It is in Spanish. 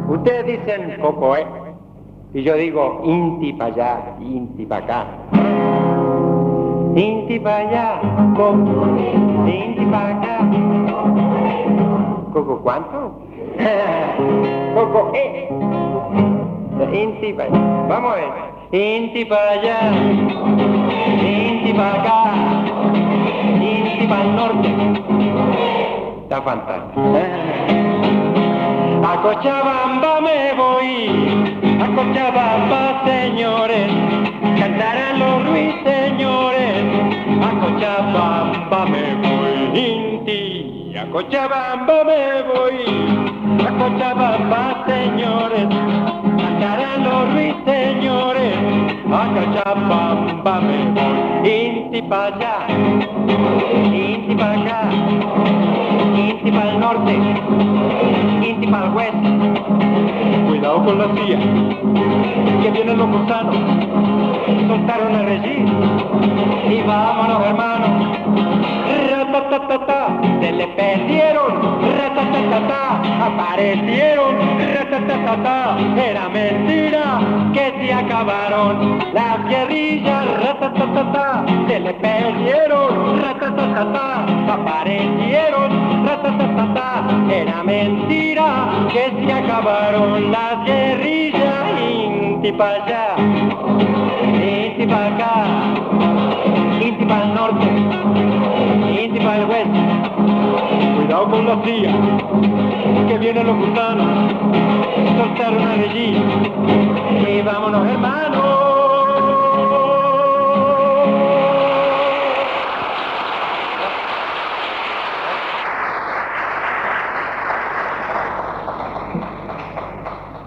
Ustedes dicen coco, y yo digo inti pa' allá, inti pa' acá. Inti pa' allá, coco, inti pa' acá. ¿Coco cuánto? Coco, inti pa' allá. Vamos a ver. Inti pa' allá, inti pa' acá, inti pa' el norte. Está fantástico. A Cochabamba me voy, a Cochabamba, señores, cantarán los ruiseñores. A Cochabamba me voy, inti, a Cochabamba me voy, a Cochabamba, señores, cantarán los ruiseñores. A Cochabamba me voy, inti pa' allá, inti pa' acá, inti pa' el norte, inti pa' el oeste. Cuidado con la CIA, que vienen los gusanos, soltaron a regir, y vámonos hermanos. Ratatatata, se le perdieron, ratatatata, aparecieron, ratatatata, era mentira que se acabaron las guerrillas, ratatatata, se le perdieron, ratatatata, aparecieron, ratatatata, era mentira que se acabaron las guerrillas. Inti pa' allá, inti pa' acá, inti pa' el norte, inti pa' el oeste. Cuidado con la CIA, que vienen los gusanos, soltaron a allí, y vámonos hermanos.